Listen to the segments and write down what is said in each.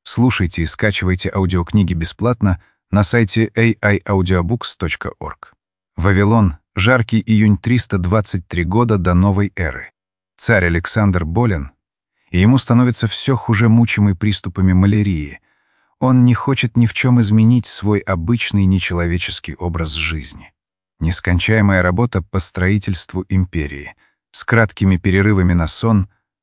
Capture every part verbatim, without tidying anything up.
Слушайте и скачивайте аудиокниги бесплатно на сайте эй ай аудиобукс точка орг. Вавилон. Жаркий июнь триста двадцать три года до новой эры. Царь Александр болен, и ему становится все хуже, мучимый приступами малярии. Он не хочет ни в чем изменить свой обычный нечеловеческий образ жизни. Нескончаемая работа по строительству империи, с краткими перерывами на сон,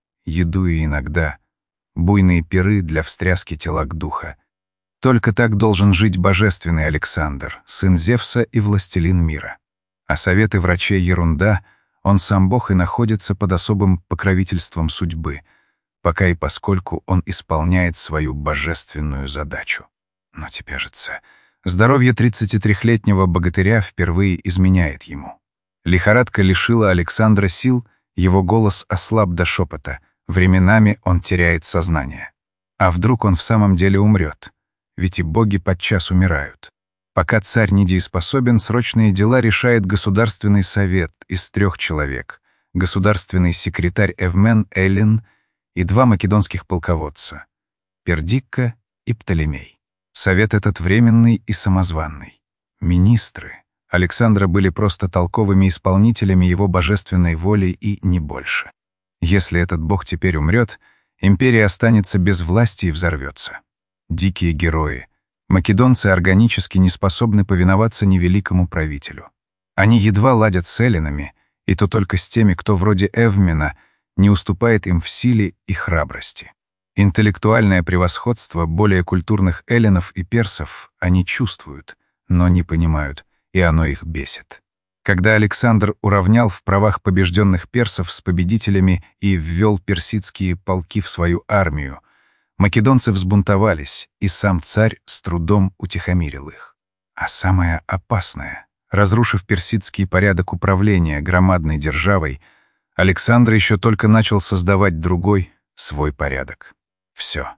еду и иногда буйные пиры для встряски тела к духа. Только так должен жить божественный Александр, сын Зевса и властелин мира. А советы врачей — ерунда, он сам Бог и находится под особым покровительством судьбы, пока и поскольку он исполняет свою божественную задачу. Но теперь же здоровье тридцатитрёхлетнего богатыря впервые изменяет ему. Лихорадка лишила Александра сил, его голос ослаб до шепота, временами он теряет сознание. А вдруг он в самом деле умрет? Ведь и боги подчас умирают. Пока царь недееспособен, срочные дела решает Государственный совет из трех человек, государственный секретарь Эвмен Эллин и два македонских полководца — Пердикка и Птолемей. Совет этот временный и самозванный. Министры Александра были просто толковыми исполнителями его божественной воли и не больше. Если этот бог теперь умрет, империя останется без власти и взорвется. Дикие герои. Македонцы органически не способны повиноваться невеликому правителю. Они едва ладят с эллинами, и то только с теми, кто вроде Эвмена не уступает им в силе и храбрости. Интеллектуальное превосходство более культурных эллинов и персов они чувствуют, но не понимают, и оно их бесит. Когда Александр уравнял в правах побежденных персов с победителями и ввел персидские полки в свою армию, македонцы взбунтовались, и сам царь с трудом утихомирил их. А самое опасное, разрушив персидский порядок управления громадной державой, Александр еще только начал создавать другой, свой порядок. Все.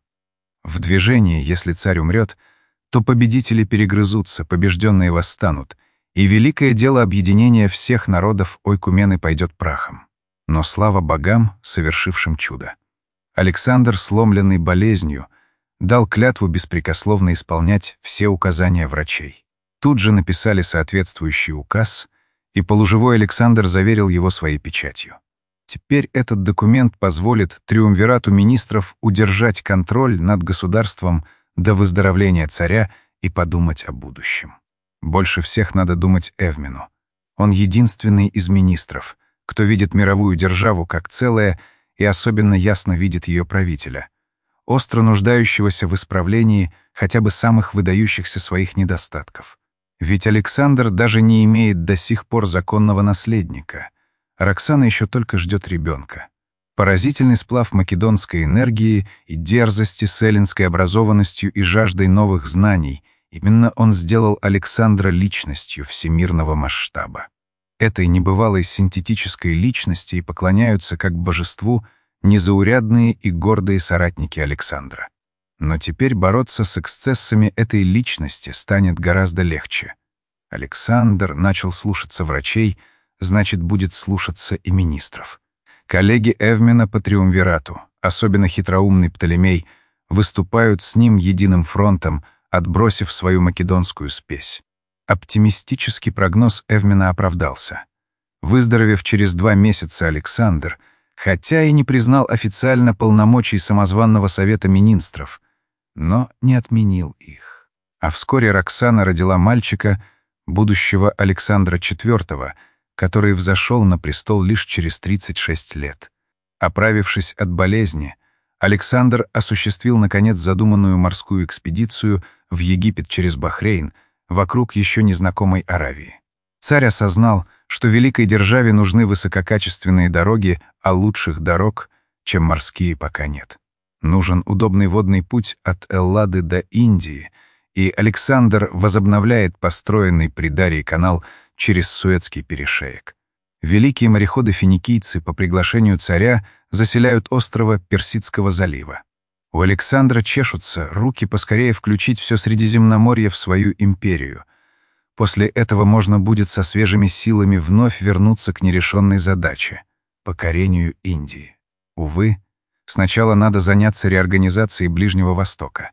В движении, если царь умрет, то победители перегрызутся, побежденные восстанут, и великое дело объединения всех народов Ойкумены пойдет прахом. Но слава богам, совершившим чудо. Александр, сломленный болезнью, дал клятву беспрекословно исполнять все указания врачей. Тут же написали соответствующий указ, и полуживой Александр заверил его своей печатью. Теперь этот документ позволит триумвирату министров удержать контроль над государством до выздоровления царя и подумать о будущем. Больше всех надо думать Эвмену. Он единственный из министров, кто видит мировую державу как целое и особенно ясно видит ее правителя, остро нуждающегося в исправлении хотя бы самых выдающихся своих недостатков. Ведь Александр даже не имеет до сих пор законного наследника. Роксана еще только ждет ребенка. Поразительный сплав македонской энергии и дерзости с эллинской образованностью и жаждой новых знаний — именно он сделал Александра личностью всемирного масштаба. Этой небывалой синтетической личности и поклоняются как божеству незаурядные и гордые соратники Александра. Но теперь бороться с эксцессами этой личности станет гораздо легче. Александр начал слушаться врачей, значит, будет слушаться и министров. Коллеги Эвмена по триумвирату, особенно хитроумный Птолемей, выступают с ним единым фронтом, отбросив свою македонскую спесь. Оптимистический прогноз Эвмена оправдался. Выздоровев через два месяца, Александр, хотя и не признал официально полномочий самозванного совета министров, но не отменил их. А вскоре Роксана родила мальчика, будущего Александра четвёртого, который взошел на престол лишь через тридцать шесть лет. Оправившись от болезни, Александр осуществил, наконец, задуманную морскую экспедицию в Египет через Бахрейн, вокруг еще незнакомой Аравии. Царь осознал, что великой державе нужны высококачественные дороги, а лучших дорог, чем морские, пока нет. Нужен удобный водный путь от Эллады до Индии, и Александр возобновляет построенный при Дарии канал через Суэцкий перешеек. Великие мореходы-финикийцы по приглашению царя заселяют острова Персидского залива. У Александра чешутся руки поскорее включить все Средиземноморье в свою империю. После этого можно будет со свежими силами вновь вернуться к нерешенной задаче — покорению Индии. Увы, сначала надо заняться реорганизацией Ближнего Востока.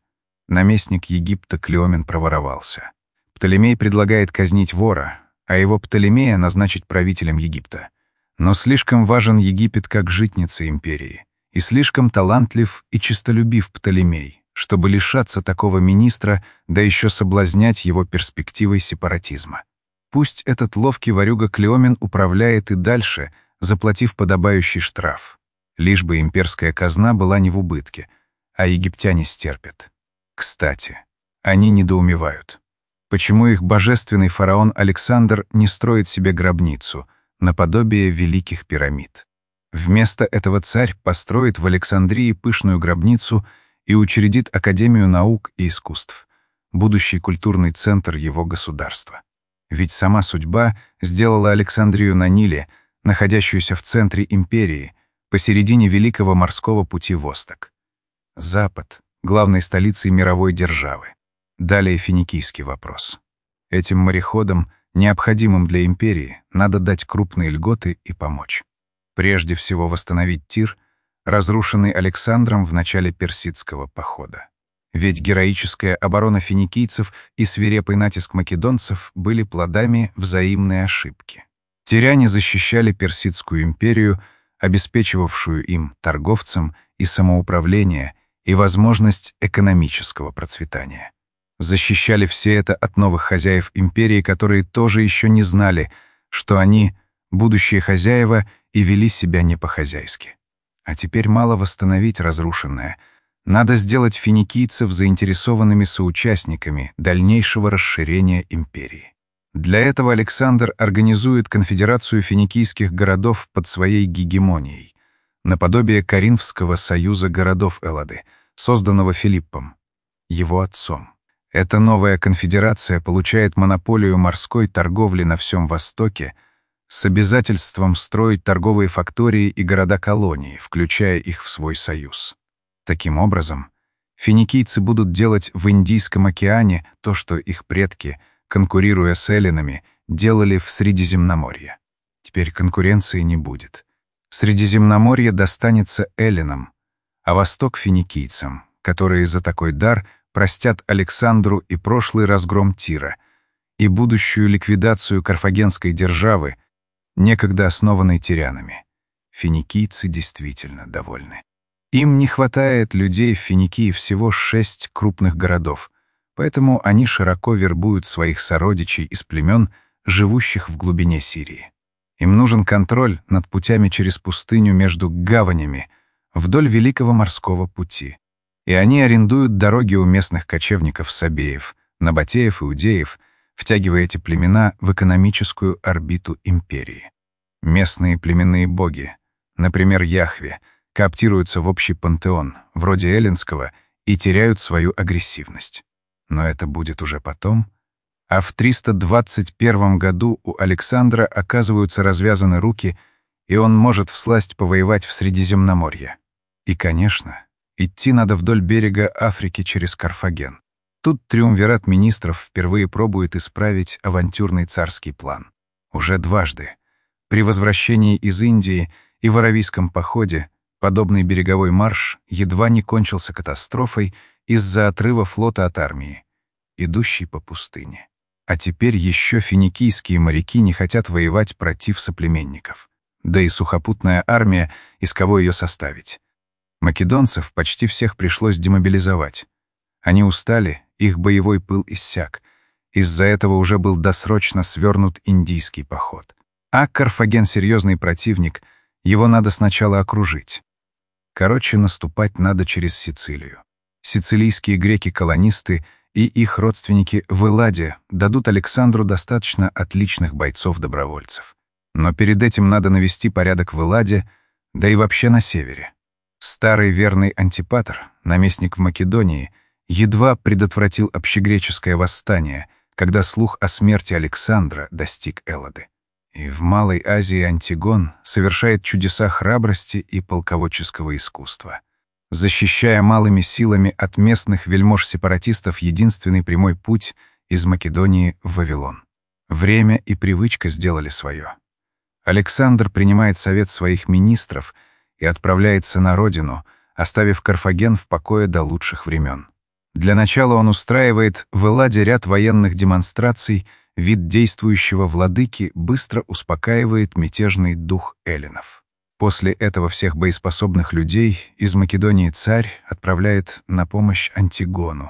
Наместник Египта Клеомен проворовался. Птолемей предлагает казнить вора, а его Птолемея назначить правителем Египта. Но слишком важен Египет как житница империи, и слишком талантлив и честолюбив Птолемей, чтобы лишаться такого министра, да еще соблазнять его перспективой сепаратизма. Пусть этот ловкий ворюга Клеомен управляет и дальше, заплатив подобающий штраф. Лишь бы имперская казна была не в убытке, а египтяне стерпят. Кстати, они недоумевают. Почему их божественный фараон Александр не строит себе гробницу, наподобие великих пирамид? Вместо этого царь построит в Александрии пышную гробницу и учредит Академию наук и искусств, будущий культурный центр его государства. Ведь сама судьба сделала Александрию на Ниле, находящуюся в центре империи, посередине великого морского пути Восток. Запад — главной столицей мировой державы. Далее финикийский вопрос. Этим мореходам, необходимым для империи, надо дать крупные льготы и помочь. Прежде всего восстановить Тир, разрушенный Александром в начале персидского похода. Ведь героическая оборона финикийцев и свирепый натиск македонцев были плодами взаимной ошибки. Тиряне защищали Персидскую империю, обеспечивавшую им, торговцам, и самоуправление, и возможность экономического процветания. Защищали все это от новых хозяев империи, которые тоже еще не знали, что они — будущие хозяева и вели себя не по-хозяйски. А теперь мало восстановить разрушенное. Надо сделать финикийцев заинтересованными соучастниками дальнейшего расширения империи. Для этого Александр организует конфедерацию финикийских городов под своей гегемонией, наподобие Коринфского союза городов Эллады, созданного Филиппом, его отцом. Эта новая конфедерация получает монополию морской торговли на всем Востоке с обязательством строить торговые фактории и города-колонии, включая их в свой союз. Таким образом, финикийцы будут делать в Индийском океане то, что их предки, конкурируя с эллинами, делали в Средиземноморье. Теперь конкуренции не будет. Средиземноморье достанется эллинам, а Восток — финикийцам, которые за такой дар простят Александру и прошлый разгром Тира, и будущую ликвидацию карфагенской державы, некогда основанной тирянами. Финикийцы действительно довольны. Им не хватает людей в Финикии всего шесть крупных городов, поэтому они широко вербуют своих сородичей из племен, живущих в глубине Сирии. Им нужен контроль над путями через пустыню между гаванями вдоль Великого морского пути. И они арендуют дороги у местных кочевников-сабеев, набатеев и иудеев, втягивая эти племена в экономическую орбиту империи. Местные племенные боги, например, Яхве, кооптируются в общий пантеон, вроде эллинского, и теряют свою агрессивность. Но это будет уже потом. А в триста двадцать первом году у Александра оказываются развязаны руки, и он может всласть повоевать в Средиземноморье. И, конечно, идти надо вдоль берега Африки через Карфаген. Тут триумвират министров впервые пробует исправить авантюрный царский план. Уже дважды. При возвращении из Индии и в Аравийском походе подобный береговой марш едва не кончился катастрофой из-за отрыва флота от армии, идущей по пустыне. А теперь еще финикийские моряки не хотят воевать против соплеменников. Да и сухопутная армия, из кого ее составить? Македонцев почти всех пришлось демобилизовать. Они устали, их боевой пыл иссяк. Из-за этого уже был досрочно свернут индийский поход. А Карфаген — серьезный противник, его надо сначала окружить. Короче, наступать надо через Сицилию. Сицилийские греки-колонисты и их родственники в Элладе дадут Александру достаточно отличных бойцов-добровольцев. Но перед этим надо навести порядок в Элладе, да и вообще на севере. Старый верный Антипатр, наместник в Македонии, едва предотвратил общегреческое восстание, когда слух о смерти Александра достиг Эллады. И в Малой Азии Антигон совершает чудеса храбрости и полководческого искусства, защищая малыми силами от местных вельмож-сепаратистов единственный прямой путь из Македонии в Вавилон. Время и привычка сделали свое. Александр принимает совет своих министров и отправляется на родину, оставив Карфаген в покое до лучших времен. Для начала он устраивает в Элладе ряд военных демонстраций, вид действующего владыки быстро успокаивает мятежный дух эллинов. После этого всех боеспособных людей из Македонии царь отправляет на помощь Антигону,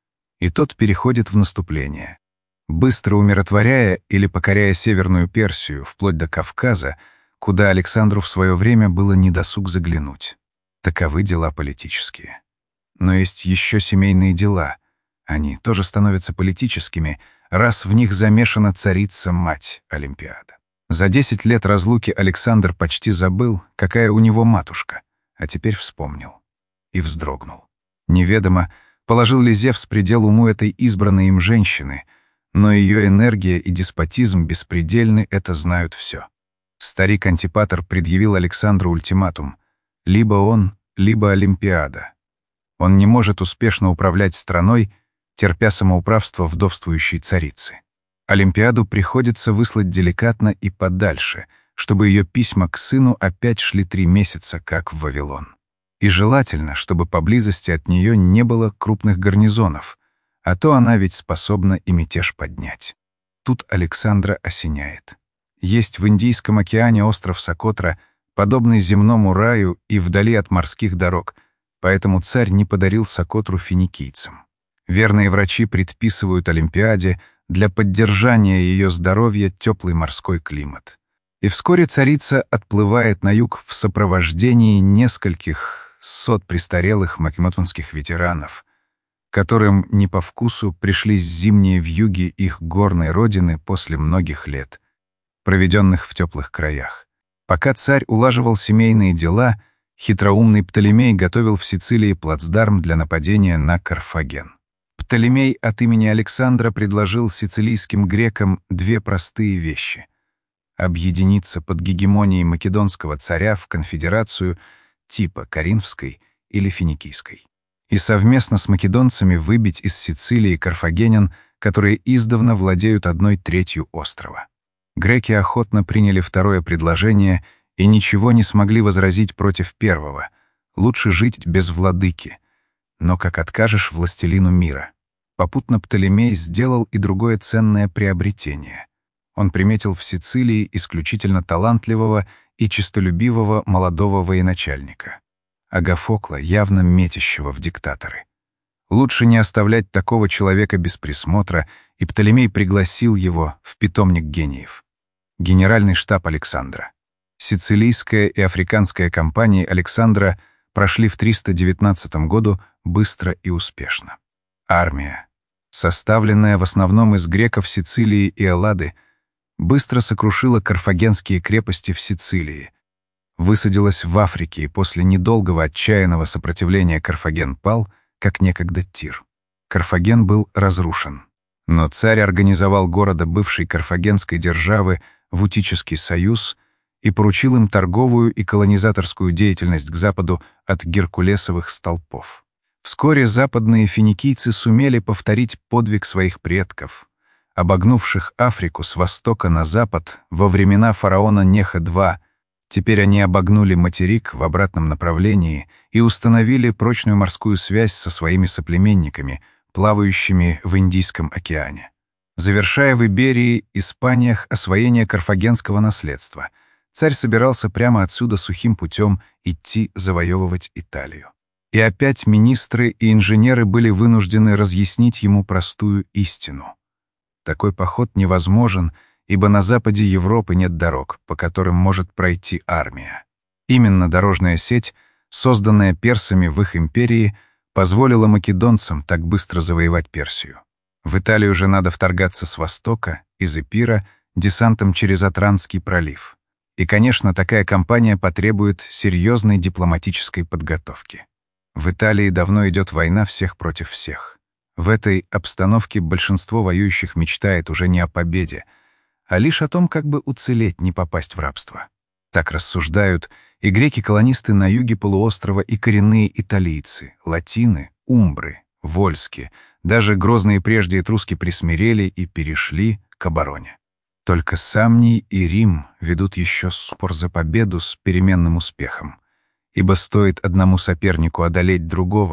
и тот переходит в наступление. Быстро умиротворяя или покоряя Северную Персию, вплоть до Кавказа, куда Александру в свое время было недосуг заглянуть. Таковы дела политические. Но есть еще семейные дела. Они тоже становятся политическими, раз в них замешана царица-мать Олимпиада. За десять лет разлуки Александр почти забыл, какая у него матушка, а теперь вспомнил. И вздрогнул. Неведомо, положил ли Зевс предел уму этой избранной им женщины, но ее энергия и деспотизм беспредельны, это знают все. Старик Антипатр предъявил Александру ультиматум. Либо он, либо Олимпиада. Он не может успешно управлять страной, терпя самоуправство вдовствующей царицы. Олимпиаду приходится выслать деликатно и подальше, чтобы ее письма к сыну опять шли три месяца, как в Вавилон. И желательно, чтобы поблизости от нее не было крупных гарнизонов, а то она ведь способна и мятеж поднять. Тут Александра осеняет. Есть в Индийском океане остров Сокотра, подобный земному раю и вдали от морских дорог, поэтому царь не подарил Сокотру финикийцам. Верные врачи предписывают Олимпиаде для поддержания ее здоровья теплый морской климат. И вскоре царица отплывает на юг в сопровождении нескольких сот престарелых македонских ветеранов, которым не по вкусу пришлись зимние вьюги их горной родины после многих лет, проведенных в теплых краях. Пока царь улаживал семейные дела, хитроумный Птолемей готовил в Сицилии плацдарм для нападения на Карфаген. Птолемей от имени Александра предложил сицилийским грекам две простые вещи — объединиться под гегемонией македонского царя в конфедерацию типа Коринфской или Финикийской, и совместно с македонцами выбить из Сицилии карфагенян, которые издавна владеют одной третью острова. Греки охотно приняли второе предложение и ничего не смогли возразить против первого. Лучше жить без владыки. Но как откажешь властелину мира? Попутно Птолемей сделал и другое ценное приобретение. Он приметил в Сицилии исключительно талантливого и честолюбивого молодого военачальника, Агафокла, явно метящего в диктаторы. Лучше не оставлять такого человека без присмотра, и Птолемей пригласил его в питомник гениев. Генеральный штаб Александра. Сицилийская и африканская кампании Александра прошли в триста девятнадцатом году быстро и успешно. Армия, составленная в основном из греков Сицилии и Эллады, быстро сокрушила карфагенские крепости в Сицилии, высадилась в Африке и после недолгого отчаянного сопротивления Карфаген пал, как некогда Тир. Карфаген был разрушен, но царь организовал города бывшей карфагенской державы в Утический союз и поручил им торговую и колонизаторскую деятельность к западу от Геркулесовых столпов. Вскоре западные финикийцы сумели повторить подвиг своих предков, обогнувших Африку с востока на запад во времена фараона Неха-два. Теперь они обогнули материк в обратном направлении и установили прочную морскую связь со своими соплеменниками, плавающими в Индийском океане. Завершая в Иберии, Испаниях освоение карфагенского наследства, царь собирался прямо отсюда сухим путем идти завоевывать Италию. И опять министры и инженеры были вынуждены разъяснить ему простую истину. Такой поход невозможен, ибо на западе Европы нет дорог, по которым может пройти армия. Именно дорожная сеть, созданная персами в их империи, позволила македонцам так быстро завоевать Персию. В Италию же надо вторгаться с востока, из Эпира, десантом через Атрантский пролив. И, конечно, такая кампания потребует серьезной дипломатической подготовки. В Италии давно идет война всех против всех. В этой обстановке большинство воюющих мечтает уже не о победе, а лишь о том, как бы уцелеть, не попасть в рабство. Так рассуждают и греки-колонисты на юге полуострова, и коренные италийцы, латины, умбры, вольски, даже грозные прежде этруски присмирели и перешли к обороне. Только Самний и Рим ведут еще спор за победу с переменным успехом. Ибо стоит одному сопернику одолеть другого,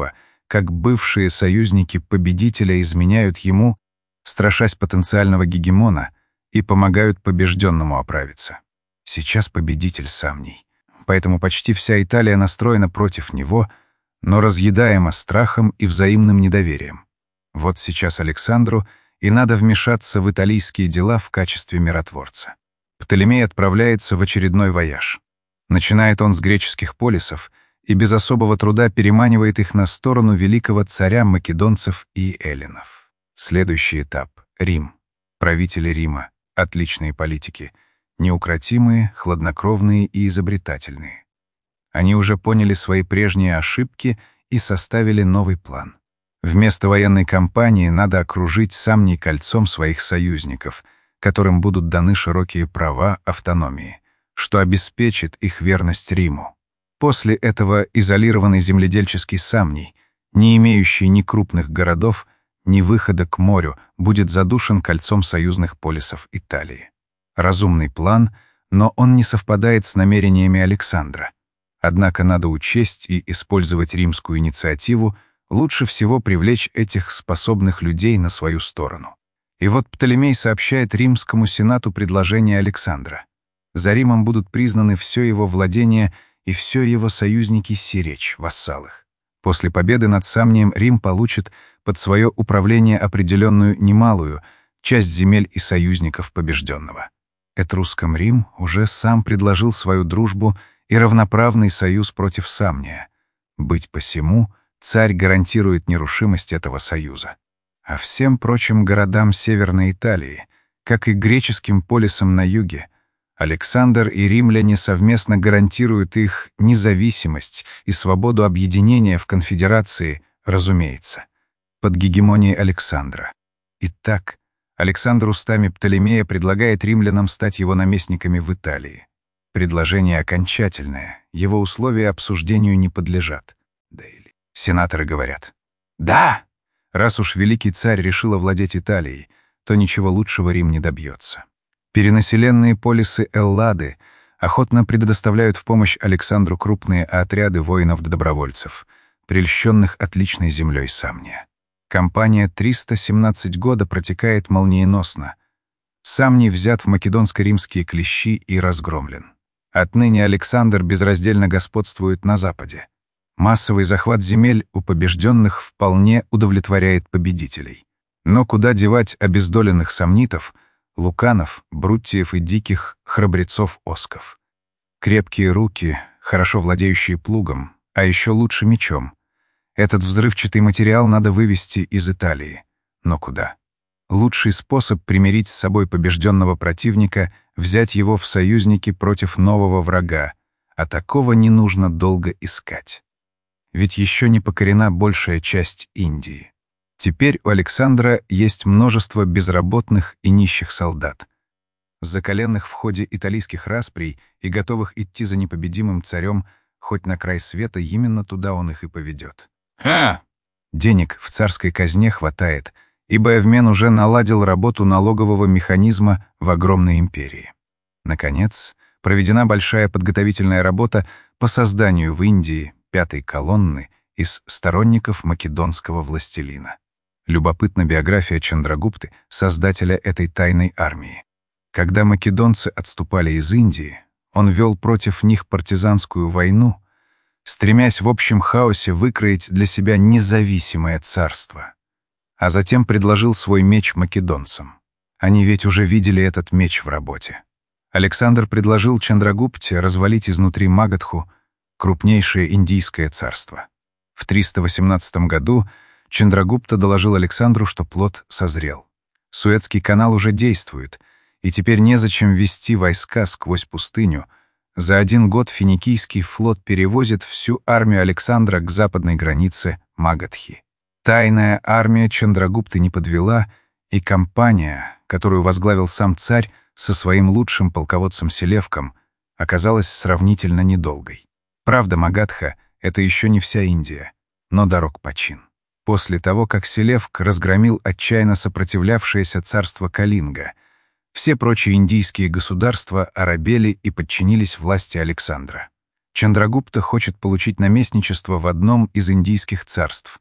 как бывшие союзники победителя изменяют ему, страшась потенциального гегемона, и помогают побежденному оправиться. Сейчас победитель Самний, поэтому почти вся Италия настроена против него, но разъедаема страхом и взаимным недоверием. Вот сейчас Александру и надо вмешаться в италийские дела в качестве миротворца. Птолемей отправляется в очередной вояж. Начинает он с греческих полисов и без особого труда переманивает их на сторону великого царя македонцев и эллинов. Следующий этап — Рим. Правители Рима — отличные политики, неукротимые, хладнокровные и изобретательные. Они уже поняли свои прежние ошибки и составили новый план. Вместо военной кампании надо окружить Самний кольцом своих союзников, которым будут даны широкие права автономии, что обеспечит их верность Риму. После этого изолированный земледельческий Самний, не имеющий ни крупных городов, ни выхода к морю, будет задушен кольцом союзных полисов Италии. Разумный план, но он не совпадает с намерениями Александра. Однако надо учесть и использовать римскую инициативу, лучше всего привлечь этих способных людей на свою сторону. И вот Птолемей сообщает Римскому сенату предложение Александра. За Римом будут признаны все его владения и все его союзники сиречь, вассалах. После победы над Самнием Рим получит под свое управление определенную немалую часть земель и союзников побежденного. Этрускам Рим уже сам предложил свою дружбу и равноправный союз против Самния. Быть посему, царь гарантирует нерушимость этого союза. А всем прочим городам Северной Италии, как и греческим полисам на юге, Александр и римляне совместно гарантируют их независимость и свободу объединения в конфедерации, разумеется, под гегемонией Александра. Итак, Александр устами Птолемея предлагает римлянам стать его наместниками в Италии. Предложение окончательное, его условия обсуждению не подлежат. Да или сенаторы говорят: «Да! Раз уж великий царь решил овладеть Италией, то ничего лучшего Рим не добьется». Перенаселенные полисы Эллады охотно предоставляют в помощь Александру крупные отряды воинов-добровольцев, прельщенных отличной землей Самния. Кампания триста семнадцать года протекает молниеносно. Самний взят в македонско-римские клещи и разгромлен. Отныне Александр безраздельно господствует на Западе. Массовый захват земель у побежденных вполне удовлетворяет победителей. Но куда девать обездоленных самнитов, луканов, бруттиев и диких храбрецов-осков? Крепкие руки, хорошо владеющие плугом, а еще лучше мечом. Этот взрывчатый материал надо вывести из Италии. Но куда? Лучший способ примирить с собой побежденного противника — взять его в союзники против нового врага, а такого не нужно долго искать. Ведь еще не покорена большая часть Индии. Теперь у Александра есть множество безработных и нищих солдат, закаленных в ходе италийских расприй и готовых идти за непобедимым царем хоть на край света, именно туда он их и поведет. Ха! Денег в царской казне хватает, ибо Эвмен уже наладил работу налогового механизма в огромной империи. Наконец, проведена большая подготовительная работа по созданию в Индии пятой колонны из сторонников македонского властелина. Любопытна биография Чандрагупты, создателя этой тайной армии. Когда македонцы отступали из Индии, он вел против них партизанскую войну, стремясь в общем хаосе выкроить для себя независимое царство. А затем предложил свой меч македонцам. Они ведь уже видели этот меч в работе. Александр предложил Чандрагупте развалить изнутри Магадху, крупнейшее индийское царство. В триста восемнадцатом году Чандрагупта доложил Александру, что плод созрел. Суэцкий канал уже действует, и теперь незачем вести войска сквозь пустыню. За один год финикийский флот перевозит всю армию Александра к западной границе Магадхи. Тайная армия Чандрагупты не подвела, и кампания, которую возглавил сам царь со своим лучшим полководцем Селевком, оказалась сравнительно недолгой. Правда, Магадха — это еще не вся Индия, но дорог почин. После того, как Селевк разгромил отчаянно сопротивлявшееся царство Калинга, все прочие индийские государства оробели и подчинились власти Александра. Чандрагупта хочет получить наместничество в одном из индийских царств,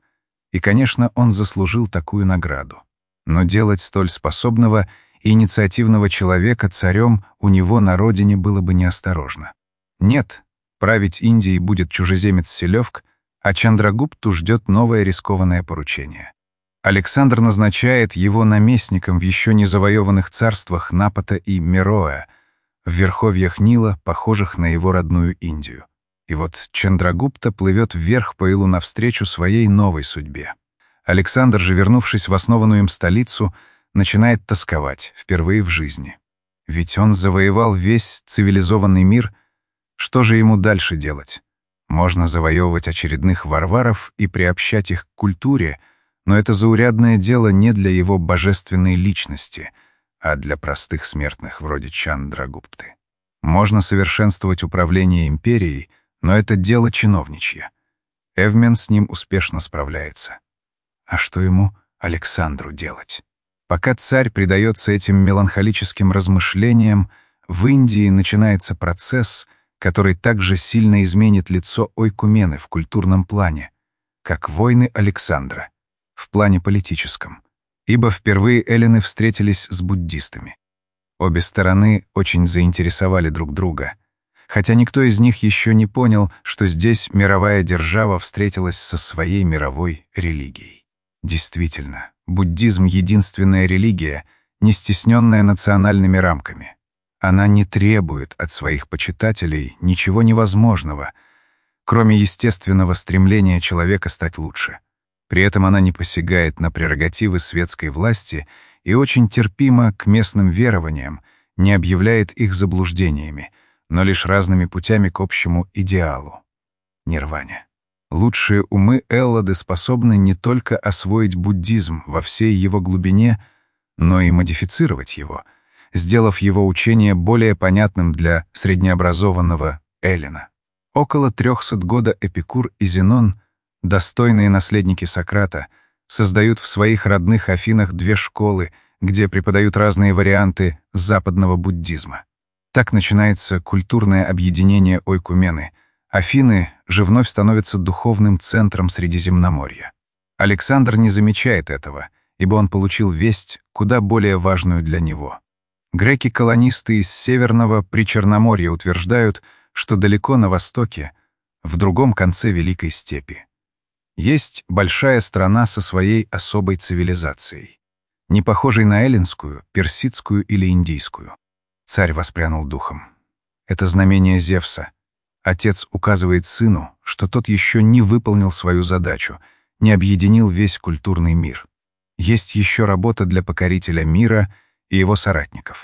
И, конечно, он заслужил такую награду. Но делать столь способного и инициативного человека царем у него на родине было бы неосторожно. Нет, править Индией будет чужеземец Селевк, а Чандрагупту ждет новое рискованное поручение. Александр назначает его наместником в еще не завоеванных царствах Напата и Мероэ, в верховьях Нила, похожих на его родную Индию. И вот Чандрагупта плывет вверх по Илу навстречу своей новой судьбе. Александр же, вернувшись в основанную им столицу, начинает тосковать впервые в жизни. Ведь он завоевал весь цивилизованный мир. Что же ему дальше делать? Можно завоевывать очередных варваров и приобщать их к культуре, но это заурядное дело не для его божественной личности, а для простых смертных вроде Чандрагупты. Можно совершенствовать управление империей, но это дело чиновничье. Эвмен с ним успешно справляется. А что ему, Александру, делать? Пока царь предается этим меланхолическим размышлениям, в Индии начинается процесс, который также сильно изменит лицо ойкумены в культурном плане, как войны Александра в плане политическом, ибо впервые эллины встретились с буддистами. Обе стороны очень заинтересовали друг друга, хотя никто из них еще не понял, что здесь мировая держава встретилась со своей мировой религией. Действительно, буддизм — единственная религия, не стесненная национальными рамками. Она не требует от своих почитателей ничего невозможного, кроме естественного стремления человека стать лучше. При этом она не посягает на прерогативы светской власти и очень терпима к местным верованиям, не объявляет их заблуждениями, но лишь разными путями к общему идеалу — нирване. Лучшие умы Эллады способны не только освоить буддизм во всей его глубине, но и модифицировать его, сделав его учение более понятным для среднеобразованного эллина. Около трехсот года Эпикур и Зенон, достойные наследники Сократа, создают в своих родных Афинах две школы, где преподают разные варианты западного буддизма. Так начинается культурное объединение ойкумены. Афины же вновь становятся духовным центром Средиземноморья. Александр не замечает этого, ибо он получил весть, куда более важную для него. Греки-колонисты из Северного Причерноморья утверждают, что далеко на востоке, в другом конце Великой степи, есть большая страна со своей особой цивилизацией, не похожей на эллинскую, персидскую или индийскую. Царь воспрянул духом. Это знамение Зевса. Отец указывает сыну, что тот еще не выполнил свою задачу, не объединил весь культурный мир. Есть еще работа для покорителя мира и его соратников.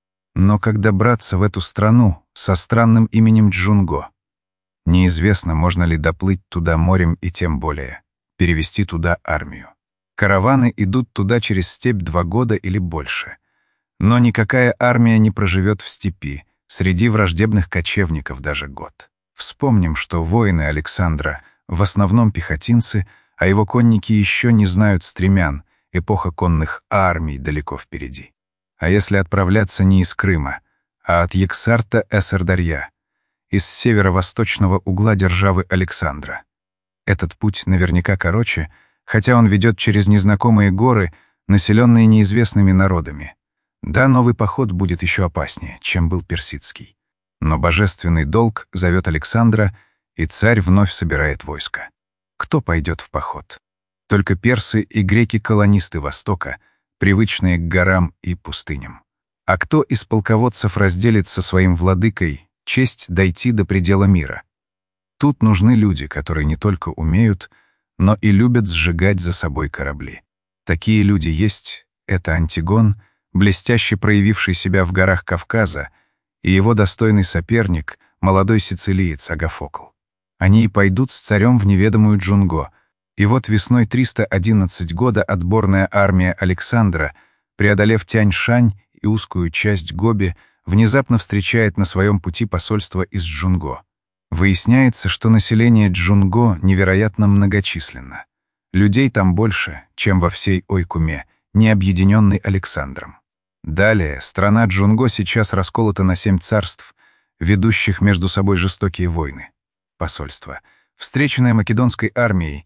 Но как добраться в эту страну со странным именем Джунго? Неизвестно, можно ли доплыть туда морем и тем более перевести туда армию. Караваны идут туда через степь два года или больше. Но никакая армия не проживет в степи, среди враждебных кочевников даже год. Вспомним, что воины Александра в основном пехотинцы, а его конники еще не знают стремян, эпоха конных армий далеко впереди. А если отправляться не из Крыма, а от Ексарта-Эсардарья, из северо-восточного угла державы Александра? Этот путь наверняка короче, хотя он ведет через незнакомые горы, населенные неизвестными народами. Да, новый поход будет еще опаснее, чем был персидский. Но божественный долг зовет Александра, и царь вновь собирает войско. Кто пойдет в поход? Только персы и греки-колонисты Востока, привычные к горам и пустыням. А кто из полководцев разделит со своим владыкой честь дойти до предела мира? Тут нужны люди, которые не только умеют, но и любят сжигать за собой корабли. Такие люди есть — это Антигон, блестяще проявивший себя в горах Кавказа, и его достойный соперник, молодой сицилиец Агафокл. Они и пойдут с царем в неведомую Джунго, и вот весной триста одиннадцатого года отборная армия Александра, преодолев Тянь-Шань и узкую часть Гоби, внезапно встречает на своем пути посольство из Джунго. Выясняется, что население Джунго невероятно многочисленно. Людей там больше, чем во всей Ойкуме, не объединенной Александром. Далее, страна Джунго сейчас расколота на семь царств, ведущих между собой жестокие войны. Посольство, встреченное македонской армией,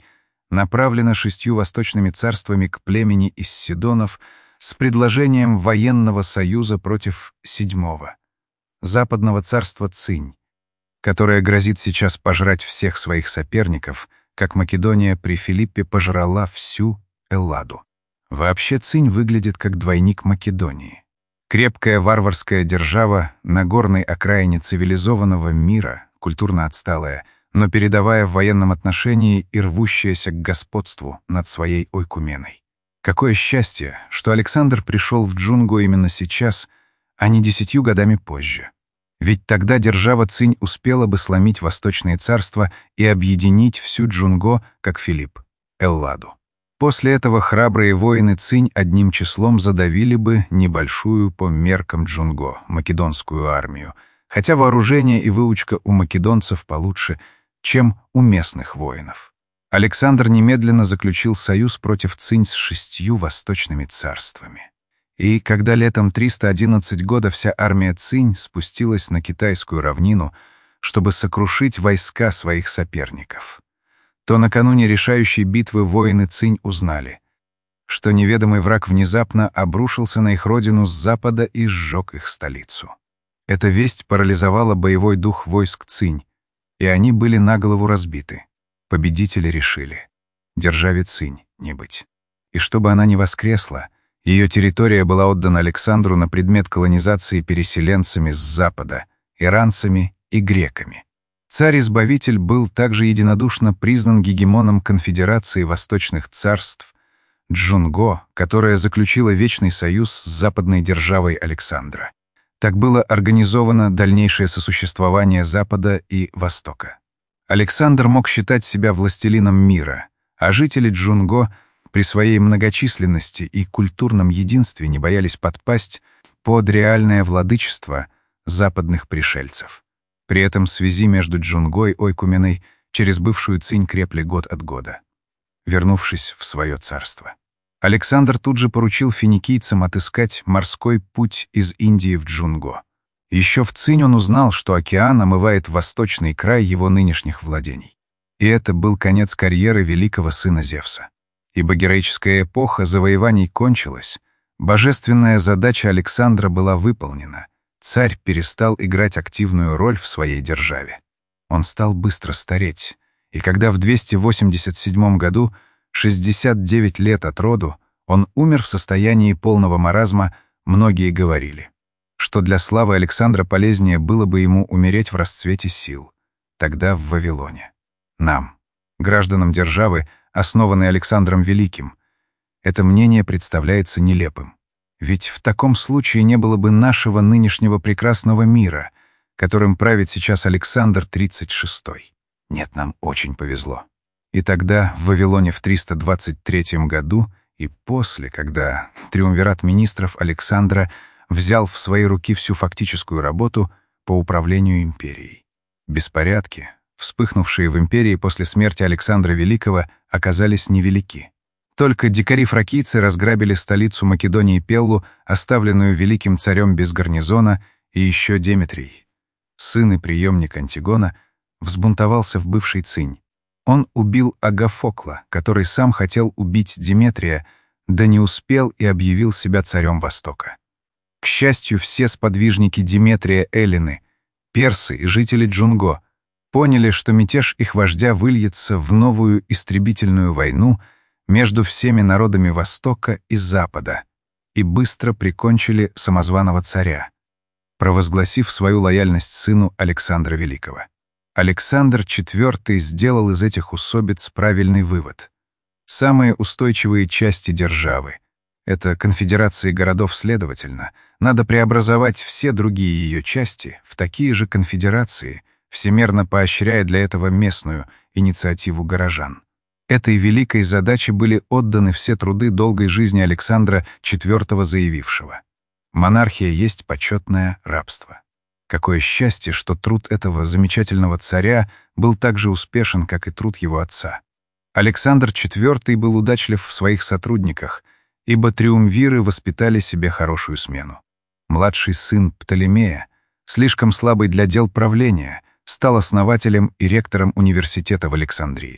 направлена шестью восточными царствами к племени Иссидонов с предложением военного союза против седьмого, западного царства Цинь, которое грозит сейчас пожрать всех своих соперников, как Македония при Филиппе пожрала всю Элладу. Вообще Цинь выглядит как двойник Македонии. Крепкая варварская держава на горной окраине цивилизованного мира, культурно отсталая, но передовая в военном отношении и рвущаяся к господству над своей ойкуменой. Какое счастье, что Александр пришел в Джунгу именно сейчас, а не десятью годами позже. Ведь тогда держава Цинь успела бы сломить восточные царства и объединить всю Джунго, как Филипп, Элладу. После этого храбрые воины Цинь одним числом задавили бы небольшую по меркам Джунго македонскую армию, хотя вооружение и выучка у македонцев получше, чем у местных воинов. Александр немедленно заключил союз против Цинь с шестью восточными царствами. И когда летом триста одиннадцатого года вся армия Цинь спустилась на китайскую равнину, чтобы сокрушить войска своих соперников, то накануне решающей битвы воины Цинь узнали, что неведомый враг внезапно обрушился на их родину с запада и сжег их столицу. Эта весть парализовала боевой дух войск Цинь, и они были на голову разбиты. Победители решили: державе Цинь не быть. И чтобы она не воскресла, ее территория была отдана Александру на предмет колонизации переселенцами с запада, иранцами и греками. Царь-избавитель был также единодушно признан гегемоном конфедерации восточных царств Джунго, которая заключила вечный союз с западной державой Александра. Так было организовано дальнейшее сосуществование Запада и Востока. Александр мог считать себя властелином мира, а жители Джунго при своей многочисленности и культурном единстве не боялись подпасть под реальное владычество западных пришельцев. При этом связи между Джунго и ойкуменой через бывшую Цинь крепли год от года, вернувшись в свое царство. Александр тут же поручил финикийцам отыскать морской путь из Индии в Джунго. Еще в Цинь он узнал, что океан омывает восточный край его нынешних владений. И это был конец карьеры великого сына Зевса. Ибо героическая эпоха завоеваний кончилась, божественная задача Александра была выполнена, царь перестал играть активную роль в своей державе. Он стал быстро стареть, и когда в двести восемьдесят седьмом году, шестьдесят девять лет от роду, он умер в состоянии полного маразма, многие говорили, что для славы Александра полезнее было бы ему умереть в расцвете сил, тогда в Вавилоне. Нам, гражданам державы, основанной Александром Великим, это мнение представляется нелепым. Ведь в таком случае не было бы нашего нынешнего прекрасного мира, которым правит сейчас Александр тридцать шестой. Нет, нам очень повезло. И тогда, в Вавилоне в триста двадцать третьем году, и после, когда триумвират министров Александра взял в свои руки всю фактическую работу по управлению империей. Беспорядки, вспыхнувшие в империи после смерти Александра Великого, оказались невелики. Только дикари-фракийцы разграбили столицу Македонии Пеллу, оставленную великим царем без гарнизона, и еще Деметрий, сын и преемник Антигона, взбунтовался в бывшей Цинь. Он убил Агафокла, который сам хотел убить Деметрия, да не успел и объявил себя царем Востока. К счастью, все сподвижники Деметрия Эллины, персы и жители Джунго поняли, что мятеж их вождя выльется в новую истребительную войну между всеми народами Востока и Запада, и быстро прикончили самозваного царя, провозгласив свою лояльность сыну Александра Великого. Александр четвёртый сделал из этих усобиц правильный вывод. Самые устойчивые части державы — это конфедерации городов, следовательно, надо преобразовать все другие ее части в такие же конфедерации, всемерно поощряя для этого местную инициативу горожан. Этой великой задаче были отданы все труды долгой жизни Александра четвёртого заявившего: монархия есть почетное рабство. Какое счастье, что труд этого замечательного царя был так же успешен, как и труд его отца. Александр четвёртый был удачлив в своих сотрудниках, ибо триумвиры воспитали себе хорошую смену. Младший сын Птолемея, слишком слабый для дел правления, стал основателем и ректором университета в Александрии.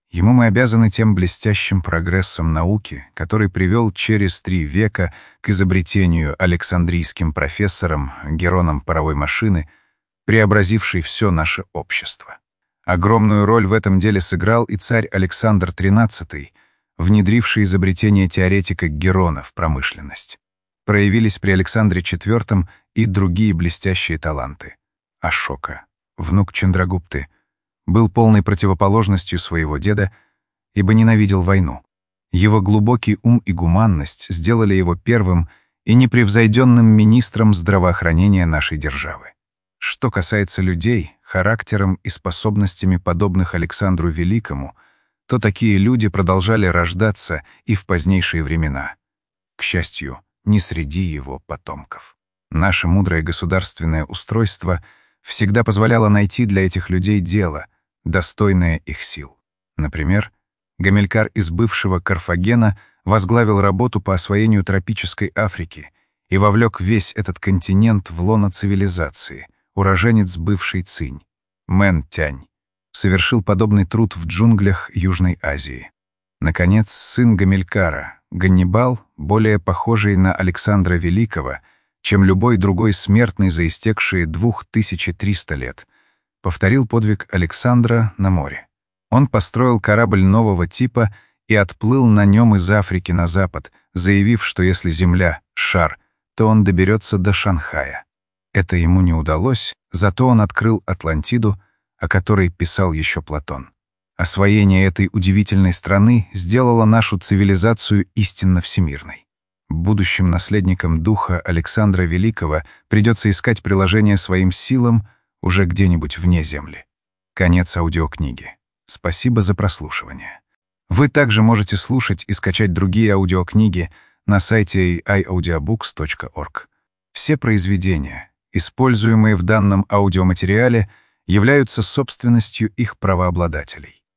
Ему мы обязаны тем блестящим прогрессом науки, который привел через три века к изобретению Александрийским профессором Героном паровой машины, преобразившей все наше общество. Огромную роль в этом деле сыграл и царь Александр тринадцатый, внедривший изобретение теоретика Герона в промышленность. Проявились при Александре четвёртом и другие блестящие таланты. Ашока, внук Чандрагупты, был полной противоположностью своего деда, ибо ненавидел войну. Его глубокий ум и гуманность сделали его первым и непревзойденным министром здравоохранения нашей державы. Что касается людей, характером и способностями, подобных Александру Великому, то такие люди продолжали рождаться и в позднейшие времена. К счастью, не среди его потомков. Наше мудрое государственное устройство всегда позволяло найти для этих людей дело, достойное их сил. Например, Гамилькар из бывшего Карфагена возглавил работу по освоению тропической Африки и вовлек весь этот континент в лоно цивилизации. Уроженец бывшей Цинь, Мэн Тянь, совершил подобный труд в джунглях Южной Азии. Наконец, сын Гамилькара, Ганнибал, более похожий на Александра Великого, чем любой другой смертный за истекшие две тысячи триста лет, повторил подвиг Александра на море. Он построил корабль нового типа и отплыл на нем из Африки на запад, заявив, что если Земля — шар, то он доберется до Шанхая. Это ему не удалось, зато он открыл Атлантиду, о которой писал еще Платон. Освоение этой удивительной страны сделало нашу цивилизацию истинно всемирной. Будущим наследникам духа Александра Великого придется искать приложение своим силам уже где-нибудь вне Земли. Конец аудиокниги. Спасибо за прослушивание. Вы также можете слушать и скачать другие аудиокниги на сайте эй ай аудиобукс точка орг. Все произведения, используемые в данном аудиоматериале, являются собственностью их правообладателей.